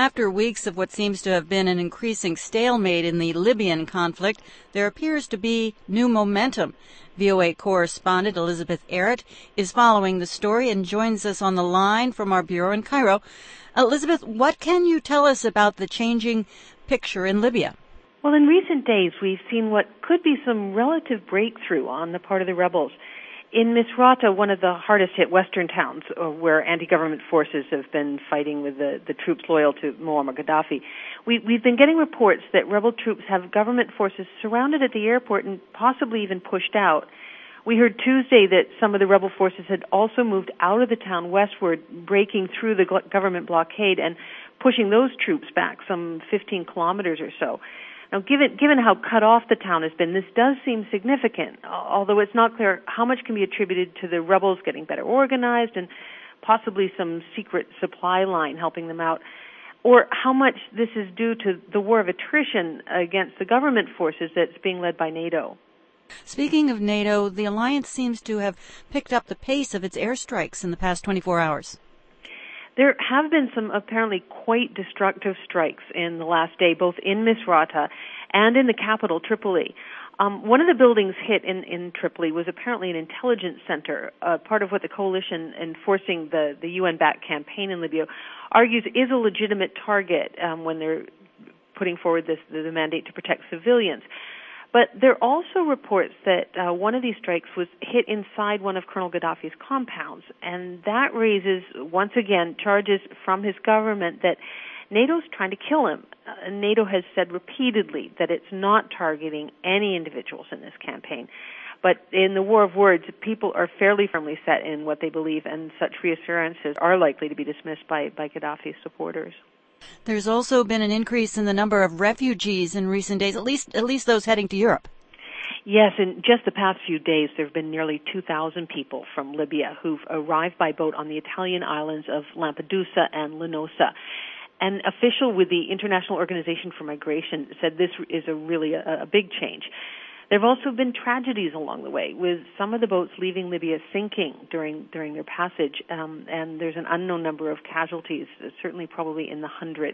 After weeks of what seems to have been an increasing stalemate in the Libyan conflict, there appears to be new momentum. VOA correspondent Elizabeth Errett is following the story and joins us on the line from our bureau in Cairo. Elizabeth, what can you tell us about the changing picture in Libya? Well, in recent days, we've seen what could be some relative breakthrough on the part of the rebels. In Misrata, one of the hardest-hit western towns where anti-government forces have been fighting with the troops loyal to Muammar Gaddafi, we've been getting reports that rebel troops have government forces surrounded at the airport and possibly even pushed out. We heard Tuesday that some of the rebel forces had also moved out of the town westward, breaking through the government blockade and pushing those troops back some 15 kilometers or so. Now, given how cut off the town has been, this does seem significant, although it's not clear how much can be attributed to the rebels getting better organized and possibly some secret supply line helping them out, or how much this is due to the war of attrition against the government forces that's being led by NATO. Speaking of NATO, the alliance seems to have picked up the pace of its airstrikes in the past 24 hours. There have been some apparently quite destructive strikes in the last day, both in Misrata and in the capital, Tripoli. One of the buildings hit in Tripoli was apparently an intelligence center, part of what the coalition enforcing the UN-backed campaign in Libya argues is a legitimate target when they're putting forward the mandate to protect civilians. But there are also reports that one of these strikes was hit inside one of Colonel Gaddafi's compounds, and that raises, once again, charges from his government that NATO's trying to kill him. NATO has said repeatedly that it's not targeting any individuals in this campaign. But in the war of words, people are fairly firmly set in what they believe, and such reassurances are likely to be dismissed by Gaddafi's supporters. There's also been an increase in the number of refugees in recent days, at least those heading to Europe. Yes, in just the past few days, there have been nearly 2,000 people from Libya who've arrived by boat on the Italian islands of Lampedusa and Linosa. An official with the International Organization for Migration said this is really a big change. There have also been tragedies along the way, with some of the boats leaving Libya sinking during their passage, and there's an unknown number of casualties, certainly probably in the hundreds.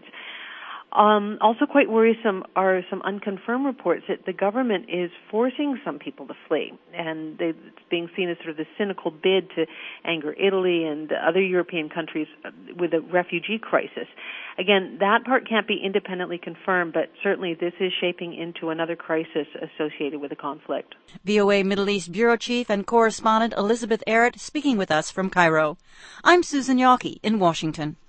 Also quite worrisome are some unconfirmed reports that the government is forcing some people to flee, and it's being seen as sort of the cynical bid to anger Italy and other European countries with a refugee crisis. Again, that part can't be independently confirmed, but certainly this is shaping into another crisis associated with the conflict. VOA Middle East Bureau Chief and Correspondent Elizabeth Errett speaking with us from Cairo. I'm Susan Yawkey in Washington.